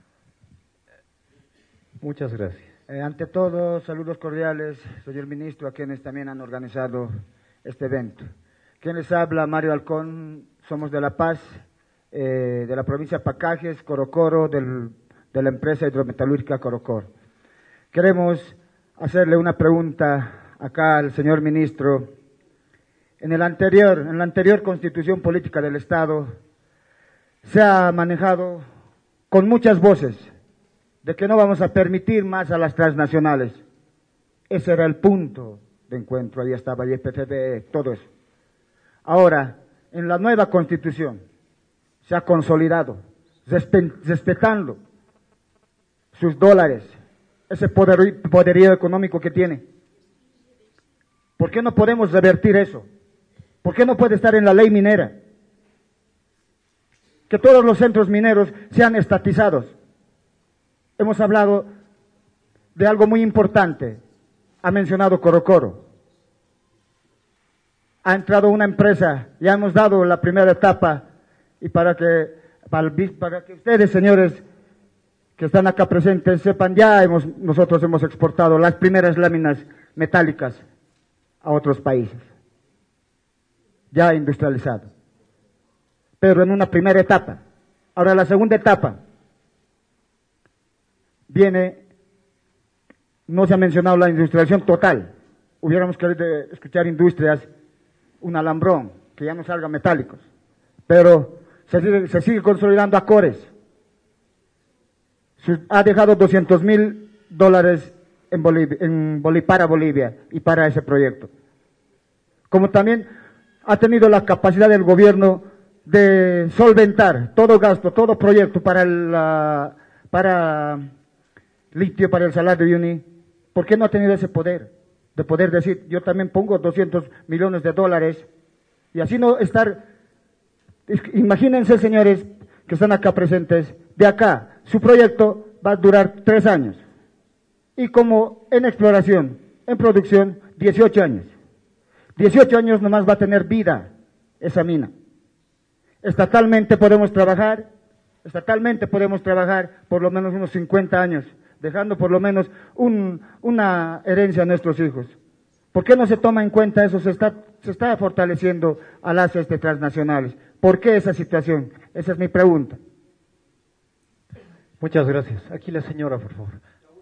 Muchas gracias. Ante todo, saludos cordiales, señor ministro, a quienes también han organizado este evento. Quien les habla, Mario Halcón, somos de La Paz, de la provincia de Pacajes, Corocoro, de la empresa hidrometalúrgica Corocoro. Queremos hacerle una pregunta acá al señor ministro. En la anterior Constitución Política del Estado se ha manejado con muchas voces de que no vamos a permitir más a las transnacionales. Ese era el punto de encuentro, ahí estaba YPFB, todo eso. Ahora, en la nueva Constitución se ha consolidado, respetando sus dólares, ese poderío económico que tiene. ¿Por qué no podemos revertir eso? ¿Por qué no puede estar en la ley minera? Que todos los centros mineros sean estatizados. Hemos hablado de algo muy importante. Ha mencionado Corocoro. Ha entrado una empresa, ya hemos dado la primera etapa, y para que ustedes, señores, que están acá presentes, sepan, nosotros hemos exportado las primeras láminas metálicas a otros países. Ya industrializado. Pero en una primera etapa. Ahora la segunda etapa viene, no se ha mencionado la industrialización total. Hubiéramos querido escuchar industrias, un alambrón, que ya no salga metálicos. Pero se sigue consolidando Acores. Ha dejado $200,000 para Bolivia y para ese proyecto. Como también ha tenido la capacidad del gobierno de solventar todo gasto, todo proyecto para litio, para el Salar de Uyuni. ¿Por qué no ha tenido ese poder? De poder decir, yo también pongo $200 millones y así no estar. Imagínense, señores, que están acá presentes, de acá, su proyecto va a durar 3 años. Y como en exploración, en producción, 18 años. 18 años nomás va a tener vida esa mina. Estatalmente podemos trabajar por lo menos unos 50 años, dejando por lo menos una herencia a nuestros hijos. ¿Por qué no se toma en cuenta eso? Se está fortaleciendo a las transnacionales. ¿Por qué esa situación? Esa es mi pregunta. Muchas gracias. Aquí la señora, por favor.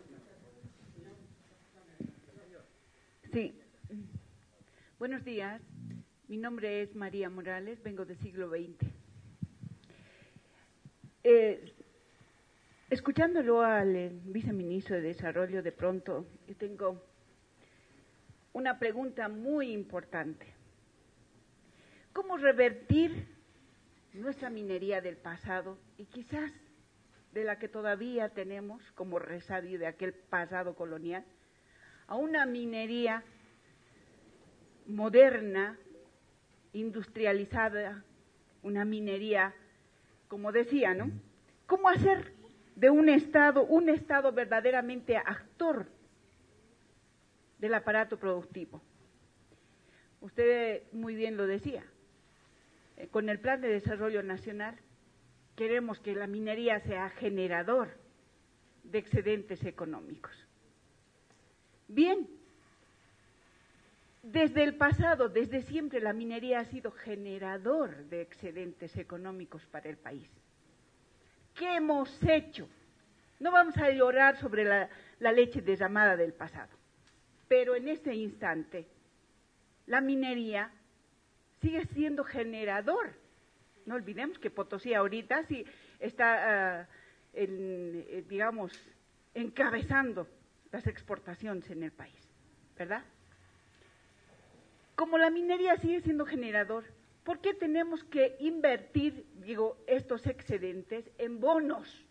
Sí. Buenos días. Mi nombre es María Morales, vengo del siglo XX. Escuchándolo al viceministro de Desarrollo, de pronto tengo una pregunta muy importante. ¿Cómo revertir nuestra minería del pasado y quizás de la que todavía tenemos como resabio de aquel pasado colonial a una minería moderna, industrializada, una minería, como decía, ¿no? ¿Cómo hacer de un Estado verdaderamente actor del aparato productivo? Usted muy bien lo decía, con el Plan de Desarrollo Nacional queremos que la minería sea generador de excedentes económicos. Bien, desde el pasado, desde siempre, la minería ha sido generador de excedentes económicos para el país. ¿Qué hemos hecho? No vamos a llorar sobre la leche derramada del pasado, pero en este instante la minería sigue siendo generador. No olvidemos que Potosí ahorita sí está, digamos, encabezando las exportaciones en el país, ¿verdad? Como la minería sigue siendo generador, ¿por qué tenemos que invertir, estos excedentes en bonos,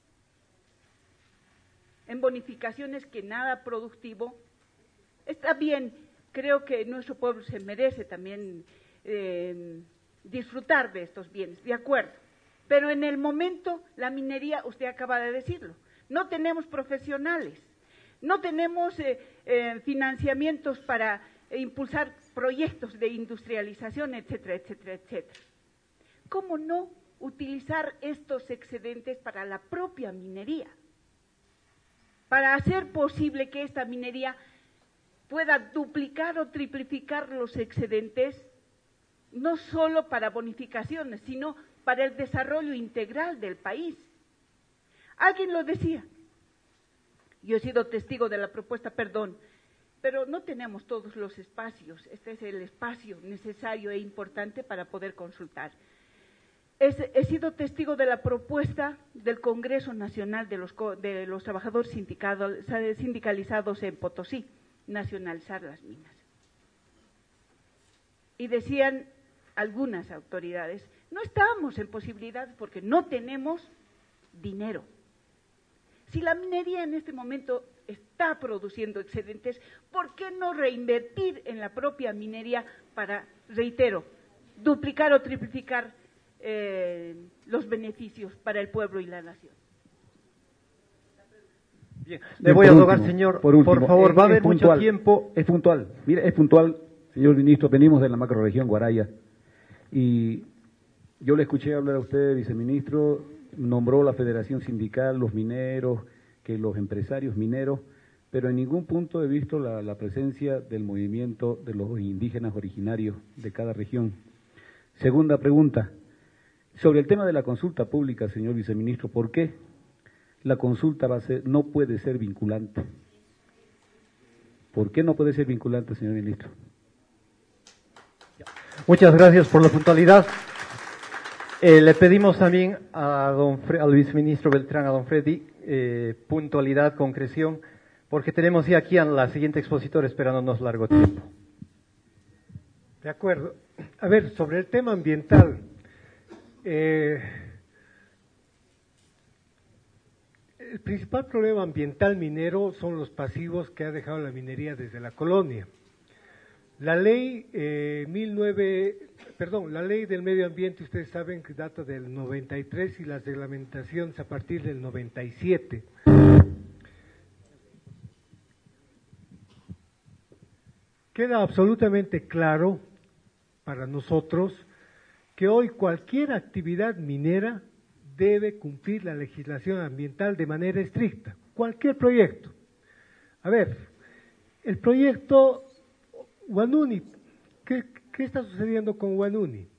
en bonificaciones que nada productivo? Está bien, creo que nuestro pueblo se merece también disfrutar de estos bienes, de acuerdo. Pero en el momento, la minería, usted acaba de decirlo, no tenemos profesionales, no tenemos financiamientos para impulsar proyectos de industrialización, etcétera, etcétera, etcétera. ¿Cómo no utilizar estos excedentes para la propia minería? Para hacer posible que esta minería pueda duplicar o triplificar los excedentes, no solo para bonificaciones, sino para el desarrollo integral del país. Alguien lo decía, yo he sido testigo de la propuesta, pero no tenemos todos los espacios. Este es el espacio necesario e importante para poder consultar. He sido testigo de la propuesta del Congreso Nacional de los Trabajadores Sindicalizados en Potosí, nacionalizar las minas. Y decían algunas autoridades, no estamos en posibilidad porque no tenemos dinero. Si la minería en este momento está produciendo excedentes, ¿por qué no reinvertir en la propia minería para, reitero, duplicar o triplicar los beneficios para el pueblo y la nación? Bien, le voy a rogar, señor, por favor, va a haber mucho puntual, tiempo. Es puntual, mire, es puntual, señor ministro, venimos de la macrorregión Guaraya y yo le escuché hablar a usted, viceministro, nombró la Federación Sindical, los mineros, que los empresarios mineros, pero en ningún punto he visto la presencia del movimiento de los indígenas originarios de cada región. Segunda pregunta, sobre el tema de la consulta pública, señor viceministro, ¿por qué la consulta no puede ser vinculante? ¿Por qué no puede ser vinculante, señor ministro? Muchas gracias por la puntualidad. Le pedimos también al viceministro Beltrán, a don Freddy, puntualidad, concreción, porque tenemos ya aquí a la siguiente expositora esperándonos largo tiempo. De acuerdo. A ver, sobre el tema ambiental, el principal problema ambiental minero son los pasivos que ha dejado la minería desde la colonia. La ley la ley del medio ambiente, ustedes saben que data del 93 y las reglamentaciones a partir del 97. Queda absolutamente claro para nosotros que hoy cualquier actividad minera debe cumplir la legislación ambiental de manera estricta, cualquier proyecto. A ver, el proyecto Huanuni, ¿qué está sucediendo con Huanuni?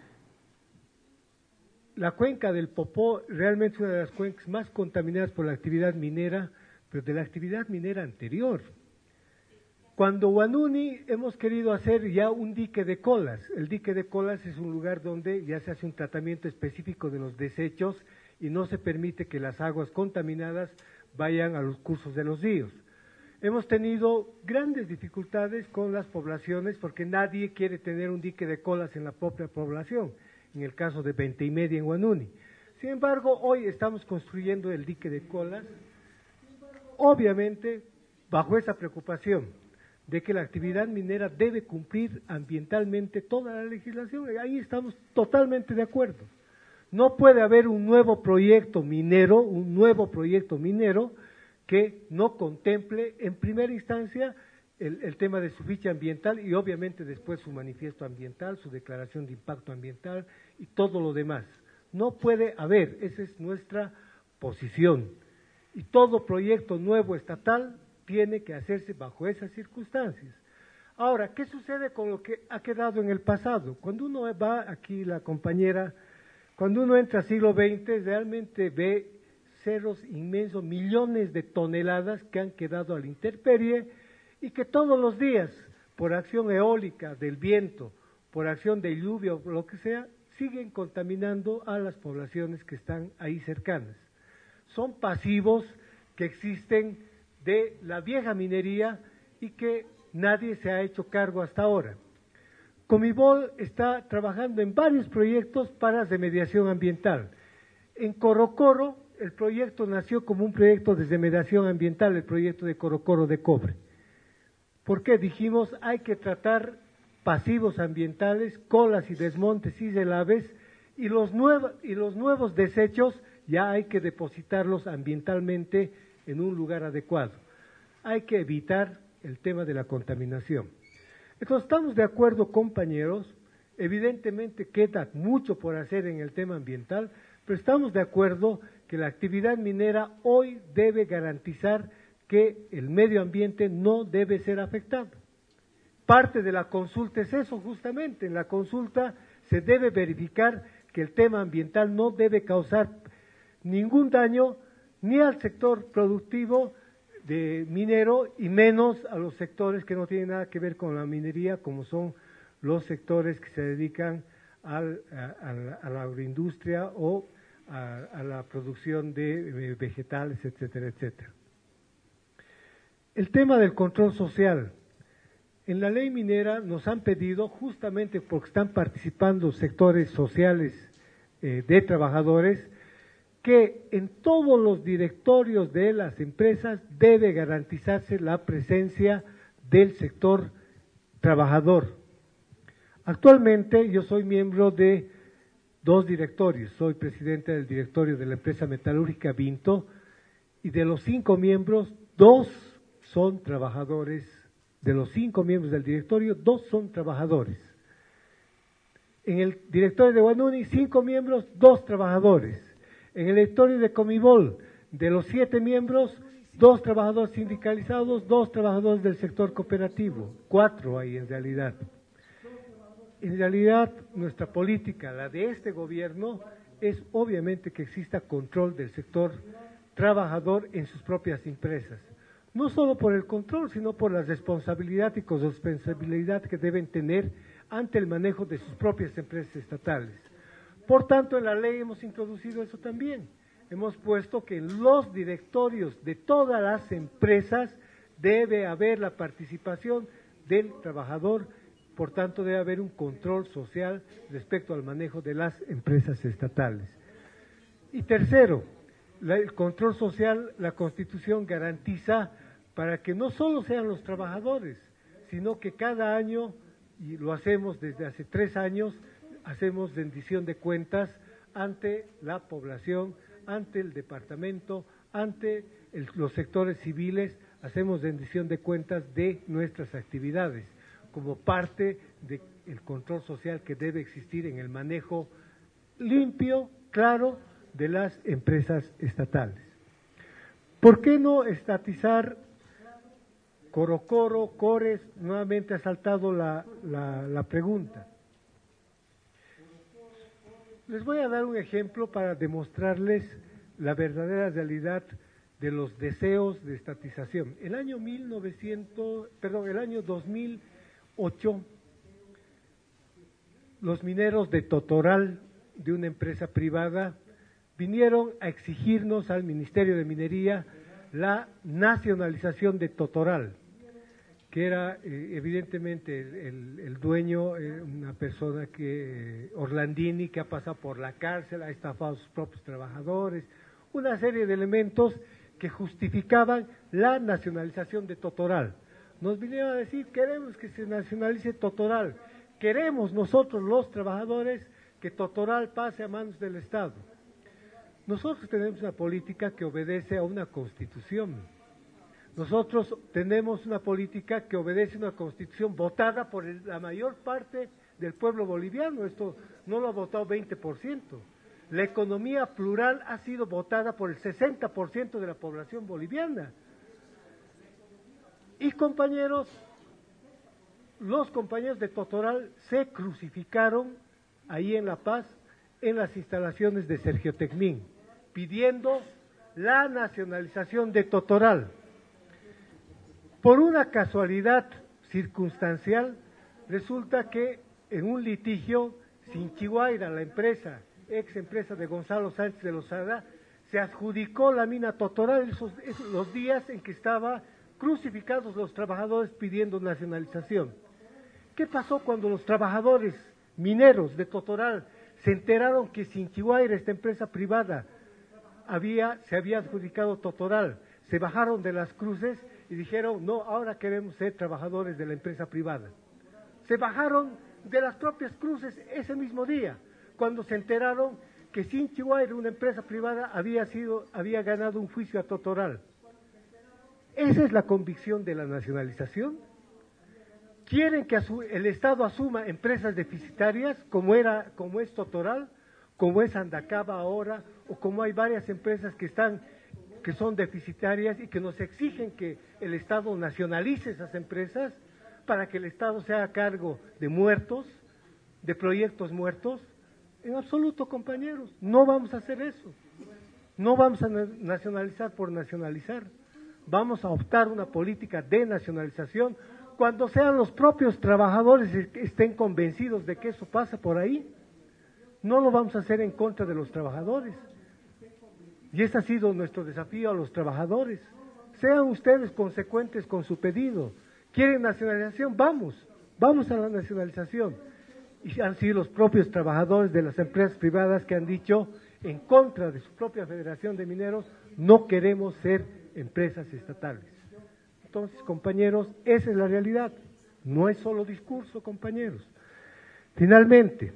La cuenca del Popó realmente es una de las cuencas más contaminadas por la actividad minera, pero de la actividad minera anterior. Cuando Huanuni hemos querido hacer ya un dique de colas. El dique de colas es un lugar donde ya se hace un tratamiento específico de los desechos y no se permite que las aguas contaminadas vayan a los cursos de los ríos. Hemos tenido grandes dificultades con las poblaciones porque nadie quiere tener un dique de colas en la propia población, en el caso de 20 y media en Huanuni. Sin embargo, hoy estamos construyendo el dique de colas, obviamente bajo esa preocupación de que la actividad minera debe cumplir ambientalmente toda la legislación. Ahí estamos totalmente de acuerdo. No puede haber un nuevo proyecto minero que no contemple en primera instancia el tema de su ficha ambiental y obviamente después su manifiesto ambiental, su declaración de impacto ambiental y todo lo demás. No puede haber, esa es nuestra posición. Y todo proyecto nuevo estatal tiene que hacerse bajo esas circunstancias. Ahora, ¿qué sucede con lo que ha quedado en el pasado? Cuando uno va, aquí la compañera, cuando uno entra al siglo XX, realmente ve cerros inmensos, millones de toneladas que han quedado a la intemperie y que todos los días, por acción eólica, del viento, por acción de lluvia o lo que sea, siguen contaminando a las poblaciones que están ahí cercanas. Son pasivos que existen de la vieja minería y que nadie se ha hecho cargo hasta ahora. Comibol está trabajando en varios proyectos para remediación ambiental. En Corocoro, el proyecto nació como un proyecto de remediación ambiental, el proyecto de Corocoro de cobre. ¿Por qué? Dijimos, hay que tratar pasivos ambientales, colas y desmontes y relaves, y los nuevos desechos ya hay que depositarlos ambientalmente en un lugar adecuado. Hay que evitar el tema de la contaminación. Entonces, estamos de acuerdo, compañeros, evidentemente queda mucho por hacer en el tema ambiental, pero estamos de acuerdo que la actividad minera hoy debe garantizar que el medio ambiente no debe ser afectado. Parte de la consulta es eso justamente, en la consulta se debe verificar que el tema ambiental no debe causar ningún daño ni al sector productivo de minero y menos a los sectores que no tienen nada que ver con la minería, como son los sectores que se dedican a la agroindustria o a la producción de vegetales, etcétera, etcétera. El tema del control social. En la ley minera nos han pedido, justamente porque están participando sectores sociales de trabajadores, que en todos los directorios de las empresas debe garantizarse la presencia del sector trabajador. Actualmente yo soy miembro de 2 directorios, soy presidente del directorio de la empresa metalúrgica Vinto, y de los 5 miembros, 2 son trabajadores. De los 5 miembros del directorio, 2 son trabajadores. En el directorio de Guanuni, 5 miembros, 2 trabajadores. En el directorio de Comibol, de los 7 miembros, 2 trabajadores sindicalizados, 2 trabajadores del sector cooperativo, 4 hay en realidad. En realidad, nuestra política, la de este gobierno, es obviamente que exista control del sector trabajador en sus propias empresas. No solo por el control, sino por la responsabilidad y corresponsabilidad que deben tener ante el manejo de sus propias empresas estatales. Por tanto, en la ley hemos introducido eso también. Hemos puesto que en los directorios de todas las empresas debe haber la participación del trabajador, por tanto debe haber un control social respecto al manejo de las empresas estatales. Y tercero, el control social, la Constitución garantiza para que no solo sean los trabajadores, sino que cada año, y lo hacemos desde hace 3 años, hacemos rendición de cuentas ante la población, ante el departamento, ante los sectores civiles, hacemos rendición de cuentas de nuestras actividades, como parte del control social que debe existir en el manejo limpio, claro, de las empresas estatales. ¿Por qué no estatizar Corocoro, Cores? Nuevamente ha saltado la pregunta. Les voy a dar un ejemplo para demostrarles la verdadera realidad de los deseos de estatización. El año 2008, los mineros de Totoral, de una empresa privada, vinieron a exigirnos al Ministerio de Minería la nacionalización de Totoral, que era evidentemente el dueño, una persona que, Orlandini, que ha pasado por la cárcel, ha estafado a sus propios trabajadores, una serie de elementos que justificaban la nacionalización de Totoral. Nos vinieron a decir, queremos que se nacionalice Totoral, queremos nosotros los trabajadores que Totoral pase a manos del Estado. Nosotros tenemos una política que obedece a una constitución. Nosotros tenemos una política que obedece a una constitución votada por la mayor parte del pueblo boliviano. Esto no lo ha votado 20%. La economía plural ha sido votada por el 60% de la población boliviana. Y compañeros, los compañeros de Totoral se crucificaron ahí en La Paz, en las instalaciones de Sergio Tecmín, pidiendo la nacionalización de Totoral. Por una casualidad circunstancial, resulta que en un litigio, Sinchihuayra, la empresa, ex empresa de Gonzalo Sánchez de Lozada, se adjudicó la mina Totoral los días en que estaban crucificados los trabajadores pidiendo nacionalización. ¿Qué pasó cuando los trabajadores mineros de Totoral se enteraron que Sinchihuayra, esta empresa privada, se había adjudicado Totoral? Se bajaron de las cruces y dijeron, no, ahora queremos ser trabajadores de la empresa privada. Se bajaron de las propias cruces ese mismo día, cuando se enteraron que Sinchihuayra, una empresa privada, había ganado un juicio a Totoral. ¿Esa es la convicción de la nacionalización? ¿Quieren que el Estado asuma empresas deficitarias como es Totoral, como es Andacaba ahora, o como hay varias empresas que son deficitarias y que nos exigen que el Estado nacionalice esas empresas para que el Estado se haga cargo de muertos, de proyectos muertos? En absoluto, compañeros, no vamos a hacer eso. No vamos a nacionalizar por nacionalizar. vamos a optar una política de nacionalización cuando sean los propios trabajadores que estén convencidos de que eso pasa por ahí. No lo vamos a hacer en contra de los trabajadores. Y ese ha sido nuestro desafío a los trabajadores. Sean ustedes consecuentes con su pedido. ¿Quieren nacionalización? Vamos a la nacionalización. Y han sido los propios trabajadores de las empresas privadas que han dicho, en contra de su propia Federación de Mineros, no queremos ser empresas estatales. Entonces, compañeros, esa es la realidad. No es solo discurso, compañeros. Finalmente,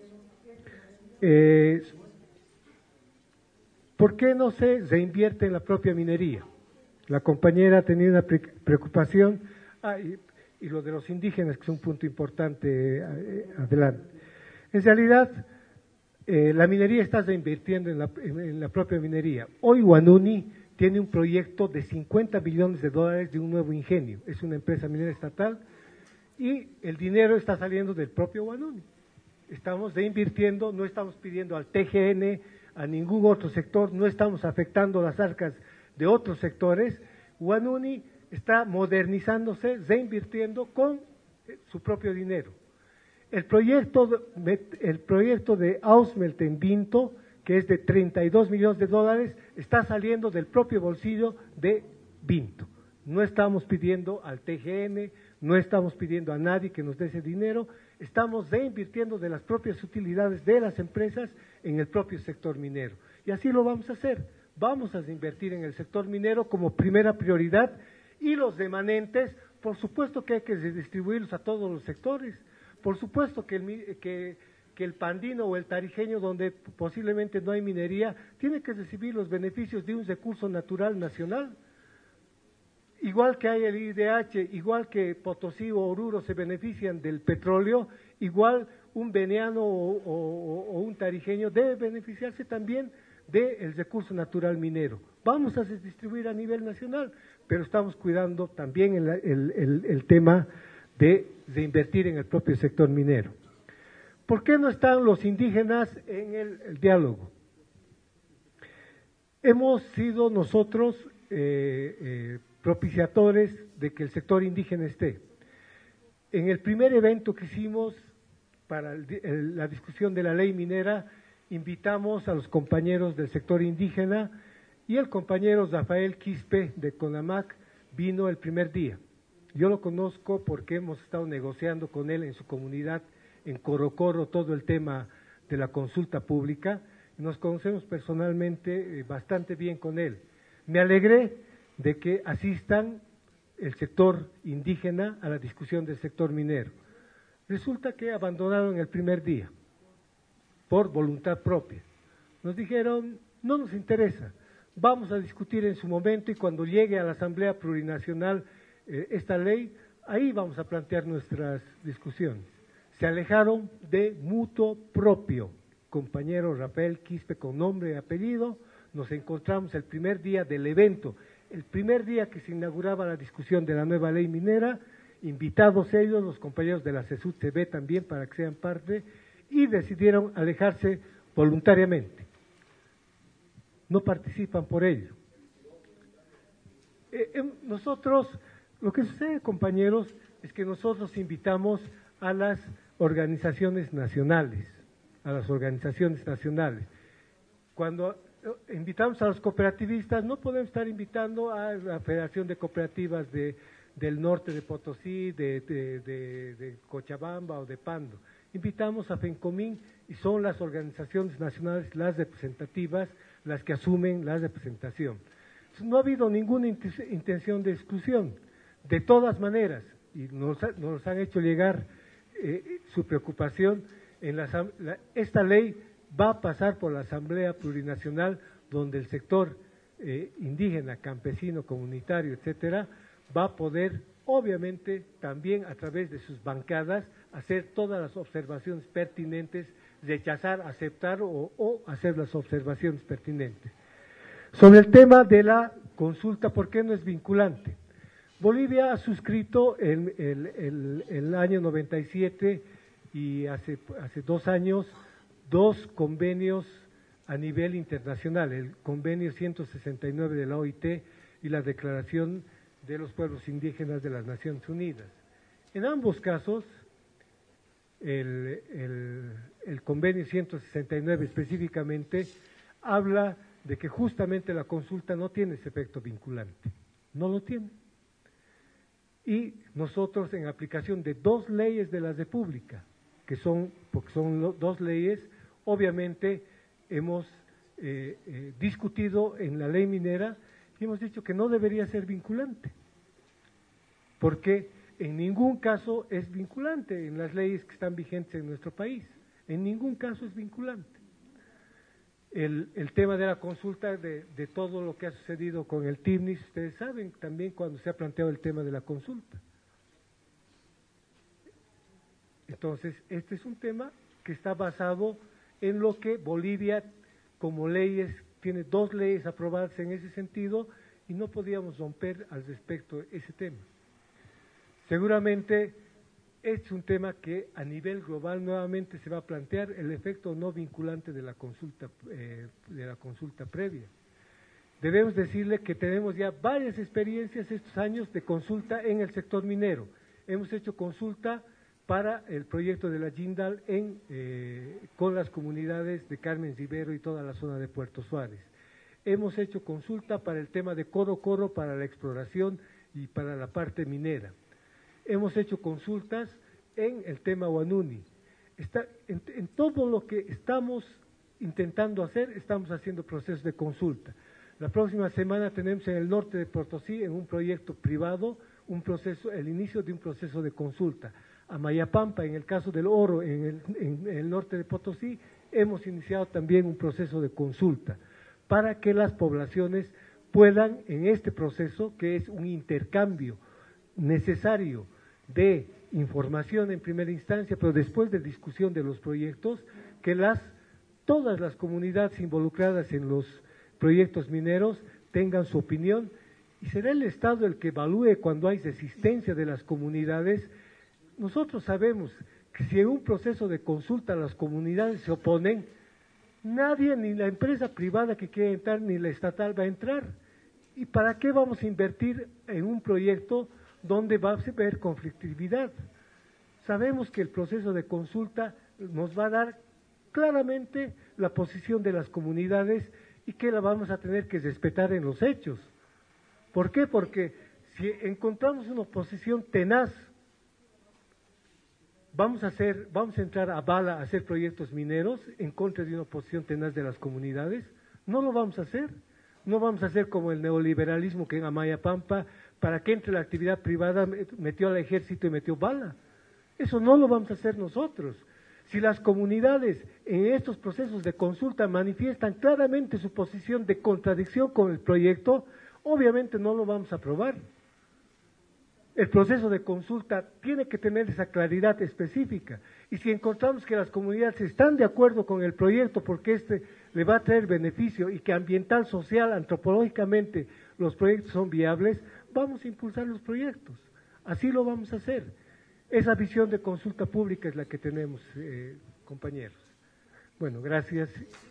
¿por qué no se reinvierte en la propia minería? La compañera ha tenido una preocupación, y lo de los indígenas, que es un punto importante, adelante. En realidad, la minería está reinvirtiendo en la propia minería. Hoy Huanuni tiene un proyecto de $50 millones de un nuevo ingenio. Es una empresa minera estatal y el dinero está saliendo del propio Huanuni. Estamos reinvirtiendo, no estamos pidiendo al TGN, a ningún otro sector, no estamos afectando las arcas de otros sectores. Huanuni está modernizándose, reinvirtiendo con su propio dinero. El proyecto de Ausmelt en Vinto, que es de $32 millones, está saliendo del propio bolsillo de Vinto. No estamos pidiendo al TGN, no estamos pidiendo a nadie que nos dé ese dinero, estamos reinvirtiendo de las propias utilidades de las empresas en el propio sector minero. Y así lo vamos a hacer. Vamos a invertir en el sector minero como primera prioridad y los remanentes, por supuesto que hay que redistribuirlos a todos los sectores. Por supuesto que el pandino o el tarijeño, donde posiblemente no hay minería, tiene que recibir los beneficios de un recurso natural nacional. Igual que hay el IDH, igual que Potosí o Oruro se benefician del petróleo, igual un veneano o un tarijeño debe beneficiarse también del recurso natural minero. Vamos a distribuir a nivel nacional, pero estamos cuidando también el tema de invertir en el propio sector minero. ¿Por qué no están los indígenas en el diálogo? Hemos sido nosotros propiciadores de que el sector indígena esté. En el primer evento que hicimos para la discusión de la ley minera, invitamos a los compañeros del sector indígena y el compañero Rafael Quispe de CONAMAC vino el primer día. Yo lo conozco porque hemos estado negociando con él en su comunidad, en Corocoro, todo el tema de la consulta pública. Nos conocemos personalmente bastante bien con él. Me alegré de que asistan el sector indígena a la discusión del sector minero. Resulta que abandonaron el primer día, por voluntad propia. Nos dijeron, no nos interesa, vamos a discutir en su momento y cuando llegue a la Asamblea Plurinacional esta ley, ahí vamos a plantear nuestras discusiones. Se alejaron de mutuo propio. Compañero Rafael Quispe con nombre y apellido, nos encontramos el primer día del evento, el primer día que se inauguraba la discusión de la nueva ley minera, invitados ellos, los compañeros de la CESUD-CB también para que sean parte, y decidieron alejarse voluntariamente. No participan por ello. Nosotros, lo que sucede, compañeros, es que nosotros invitamos a las organizaciones nacionales, Cuando invitamos a los cooperativistas, no podemos estar invitando a la Federación de Cooperativas del norte de Potosí, de Cochabamba o de Pando. Invitamos a FENCOMIN y son las organizaciones nacionales las representativas las que asumen la representación. Entonces, no ha habido ninguna intención de exclusión. De todas maneras, y nos han hecho llegar su preocupación, esta ley va a pasar por la Asamblea Plurinacional, donde el sector indígena, campesino, comunitario, etcétera, va a poder, obviamente, también a través de sus bancadas, hacer todas las observaciones pertinentes, rechazar, aceptar o hacer las observaciones pertinentes. Sobre el tema de la consulta, ¿por qué no es vinculante? Bolivia ha suscrito el año 97 y hace 2 años 2 convenios a nivel internacional, el convenio 169 de la OIT y la Declaración de los Pueblos Indígenas de las Naciones Unidas. En ambos casos, el convenio 169 específicamente habla de que justamente la consulta no tiene ese efecto vinculante, no lo tiene. Y nosotros, en aplicación de dos leyes de la República, porque son dos leyes, obviamente hemos discutido en la ley minera y hemos dicho que no debería ser vinculante, porque en ningún caso es vinculante en las leyes que están vigentes en nuestro país, en ningún caso es vinculante. El tema de la consulta, de todo lo que ha sucedido con el TIMNIS, ustedes saben también cuando se ha planteado el tema de la consulta. Entonces, este es un tema que está basado en lo que Bolivia, como leyes, tiene dos leyes aprobadas en ese sentido y no podíamos romper al respecto ese tema. Seguramente es un tema que a nivel global nuevamente se va a plantear el efecto no vinculante de la consulta previa. Debemos decirle que tenemos ya varias experiencias estos años de consulta en el sector minero. Hemos hecho consulta para el proyecto de la Jindal con las comunidades de Carmen Rivero y toda la zona de Puerto Suárez. Hemos hecho consulta para el tema de Coro Coro, para la exploración y para la parte minera. Hemos hecho consultas en el tema Huanuni. En todo lo que estamos intentando hacer, estamos haciendo procesos de consulta. La próxima semana tenemos en el norte de Potosí, en un proyecto privado, el inicio de un proceso de consulta. A Mayapampa, en el caso del oro, en el norte de Potosí, hemos iniciado también un proceso de consulta para que las poblaciones puedan, en este proceso, que es un intercambio necesario de información en primera instancia, pero después de discusión de los proyectos, que todas las comunidades involucradas en los proyectos mineros tengan su opinión, y será el Estado el que evalúe cuando hay resistencia de las comunidades. Nosotros sabemos que si en un proceso de consulta las comunidades se oponen, nadie, ni la empresa privada que quiera entrar, ni la estatal va a entrar. ¿Y para qué vamos a invertir en un proyecto donde va a haber conflictividad? Sabemos que el proceso de consulta nos va a dar claramente la posición de las comunidades y que la vamos a tener que respetar en los hechos. ¿Por qué? Porque si encontramos una oposición tenaz, vamos a entrar a bala a hacer proyectos mineros en contra de una oposición tenaz de las comunidades. No lo vamos a hacer. No vamos a hacer como el neoliberalismo que en Amayapampa, para que entre la actividad privada, metió al ejército y metió bala. Eso no lo vamos a hacer nosotros. Si las comunidades en estos procesos de consulta manifiestan claramente su posición de contradicción con el proyecto, obviamente no lo vamos a aprobar. El proceso de consulta tiene que tener esa claridad específica. Y si encontramos que las comunidades están de acuerdo con el proyecto porque le va a traer beneficio y que ambiental, social, antropológicamente los proyectos son viables, vamos a impulsar los proyectos. Así lo vamos a hacer. Esa visión de consulta pública es la que tenemos, compañeros. Bueno, gracias.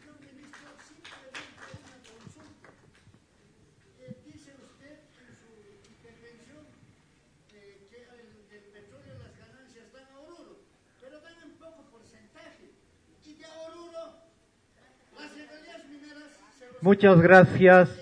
Muchas gracias.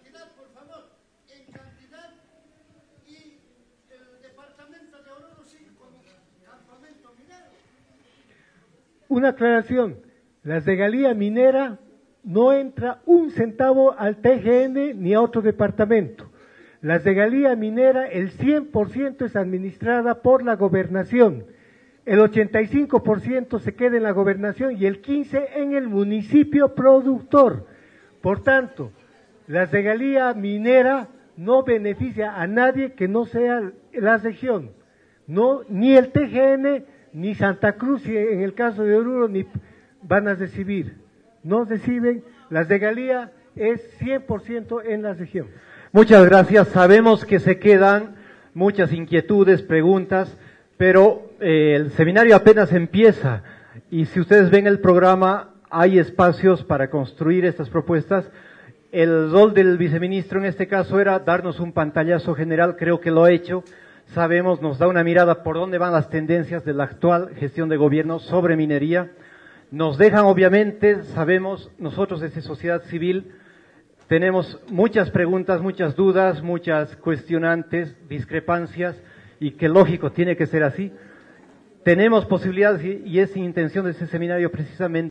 Una aclaración, la regalía minera no entra un centavo al TGN ni a otro departamento. La regalía minera, el 100% es administrada por la gobernación, el 85% se queda en la gobernación y el 15% en el municipio productor. Por tanto, la regalía minera no beneficia a nadie que no sea la región, ni el TGN, ni Santa Cruz, y en el caso de Oruro, ni van a recibir. No reciben, la regalía es 100% en la región. Muchas gracias. Sabemos que se quedan muchas inquietudes, preguntas, pero el seminario apenas empieza y si ustedes ven el programa, hay espacios para construir estas propuestas. El rol del viceministro en este caso era darnos un pantallazo general, creo que lo ha hecho. Sabemos, nos da una mirada por dónde van las tendencias de la actual gestión de gobierno sobre minería. Nos dejan, obviamente, sabemos, nosotros desde sociedad civil tenemos muchas preguntas, muchas dudas, muchas cuestionantes, discrepancias, y que lógico, tiene que ser así. Tenemos posibilidades y es intención de ese seminario precisamente